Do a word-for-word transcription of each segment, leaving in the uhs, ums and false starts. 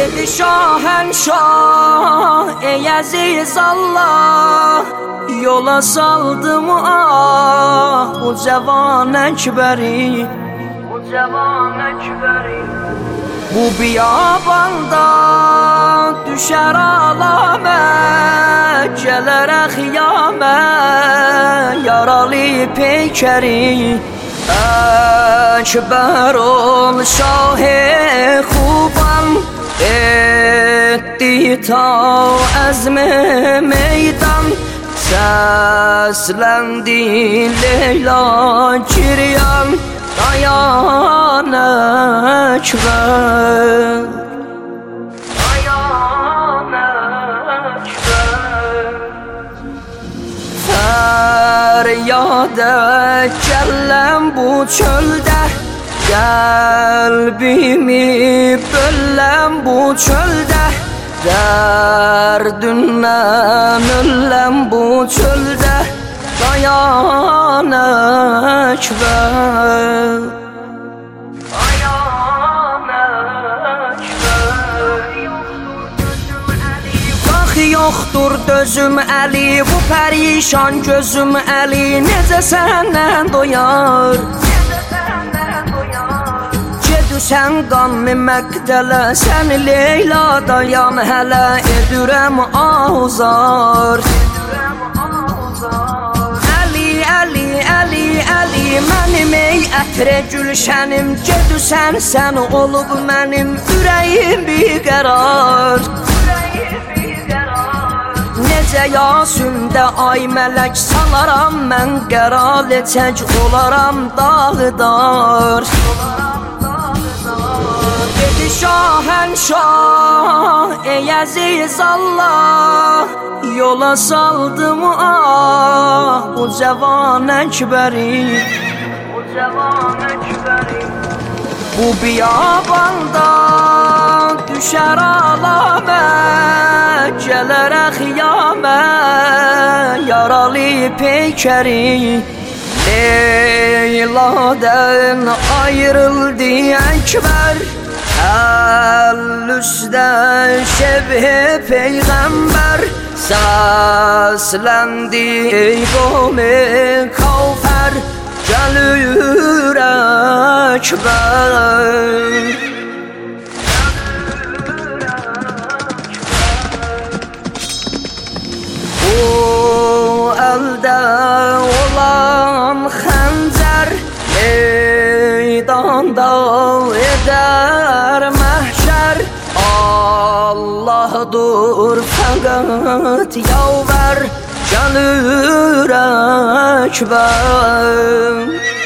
Dedi şahenşah ey aziz Allah, yola saldım ah bu cevan ekberi, bu cevan ekberi. Bu biyabanda düşer alame, gelerek yame yaralı peykeri. Ekber ol şah-ı Xuban, etti ta azm-i meydan. Seslendi Leyla giryan, dayan Ekber, dayan Ekber. Feryad ecellem bu çölde, kalbimi böllem bu çölde. Derdünden öllem bu çölde, dayan Ekber, dayan Ekber. Bax yoxdur dözüm əli, bu pərişan gözüm əli, necə səndən doyar? Gedüsən qanlı məqdələ, sən Leyla dayan hələ, edirəm ahuzar. Əli, Əli, Əli, Əli, mənim ey ətrə gülşənim, gedüsən sən olub mənim ürəyim biqərar. Necə Yasündə ay mələk salaram mən qərar, lecək olaram dağdar. Dedi şahenşah ey aziz Allah, yola saldım ah bu cevan ekberi, bu cevan ekberi. Bu biyabanda düşer alame, gelerek yame yaralı peykeri. Leyla'dan ayrıldı Ekber, el üstte şebh-i peygamber. Seslendi ey kavmi Kavfer, gelir Ekber. O elde olan xəncər, meydanda eder mahşer. Allah'dır fakat yaver, gelir Ekber.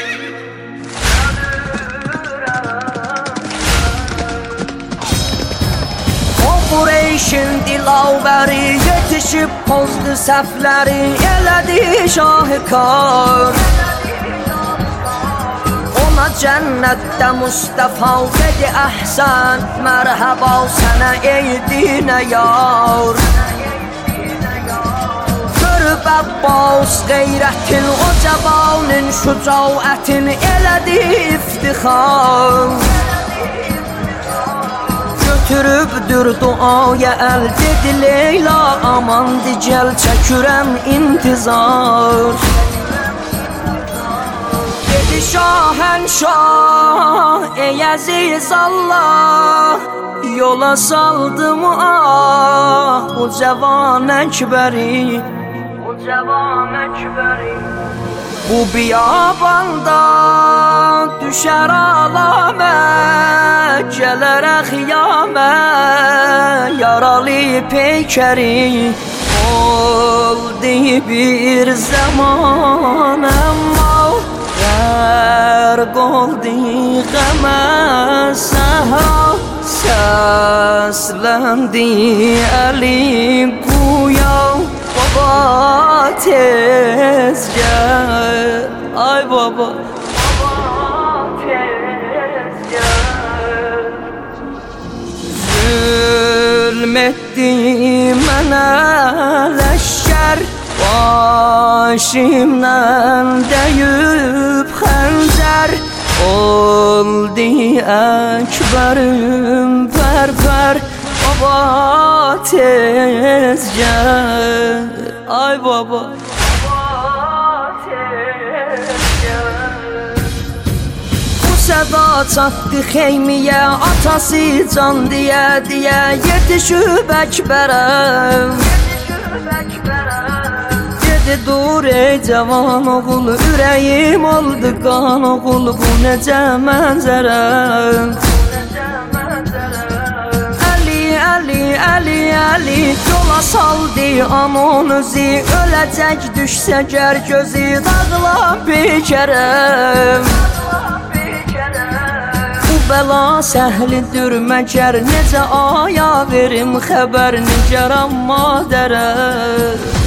Qureyşin dilavəri yetişib pozdu səhvləri, elədi şahikar. Ona cənnətdə Mustafa dedi əhsən, mərhəba sənə ey dinə yar. Görüb Əbbas qeyrətin, o cavanın şücaətin, elədi iftixar. Götürübdür duaya el, dedi Leyla aman dicəl çəkürəm intizar. Dedi şahenşah ey aziz Allah, yola saldım ah bu cevan ekberi, bu cevan ekberi. Bu biyabanda düşer alame, gelerek yame yaralı peykeri. Oldu bir zaman amma gərq oldu qəmə səhra. Səsləndi Əli quya, baba tez gel. Ay baba, baba tez gel. Zulmetti mənə leşker, başımdan deyip xənzər. Oldu Ekberim perper, baba tez gel. Ay baba Səda çatdı xeymiyə, atası can deyə deyə yetişib Əkbərəm. Dedi dur ey cavan oğul, ürəyim oldu qan oğul, bu necə mənzərəm. Əli, Əli, Əli, Əli, yola saldı anon özü, öləcək düşsə gər gözü, dağılan bikərəm. Bəla səhlidir məgər, necə aya verim xəbər, nigaram madərə.